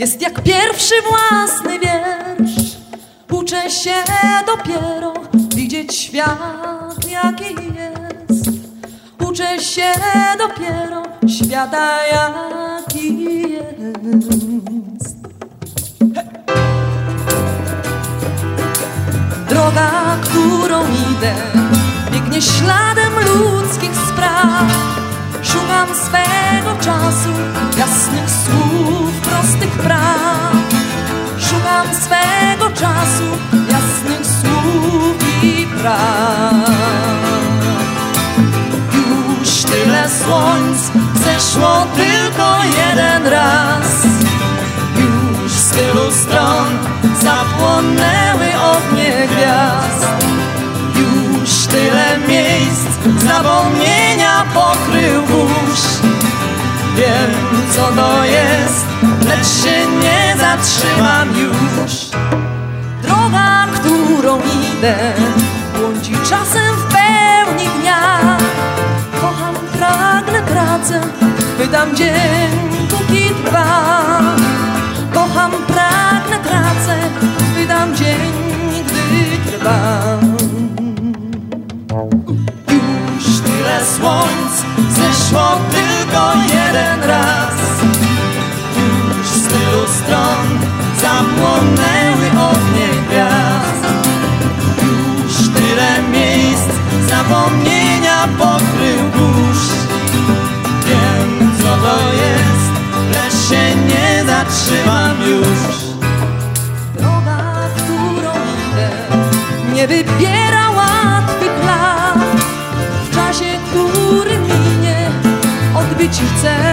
jest jak pierwszy własny wiersz. Uczę się dopiero widzieć świat jaki jest. Uczę się dopiero świata jaki jest. Droga, którą idę, biegnie śladem ludzkich spraw. Szukam swego czasu, jasnych słów, prostych praw. Szukam swego czasu, jasnych słów i praw. Już tyle słońc zeszło tylko jeden raz. Już z tylu stron zapłonęły ognie gwiazd. Już tyle miejsc zapomnienia pokrył burz. Wiem, co to jest, lecz się nie zatrzymam już. Droga, którą idę, błądzi czasem w pełni dnia. Kocham, pragnę pracę, wydam dzień, póki trwa. Kocham, pragnę pracę, wydam dzień, gdy trwa. Już tyle słońc zeszło tylko jeden raz. Już z tylu stron zapłonęły ognie gwiazd. Już tyle miejsc zapomnienia pokrył burz. Wiem, co to jest, lecz się nie zatrzymam już. Droga, którą idę, nie wybiera łatwych lat. W czasie, który minie, odbyć chcę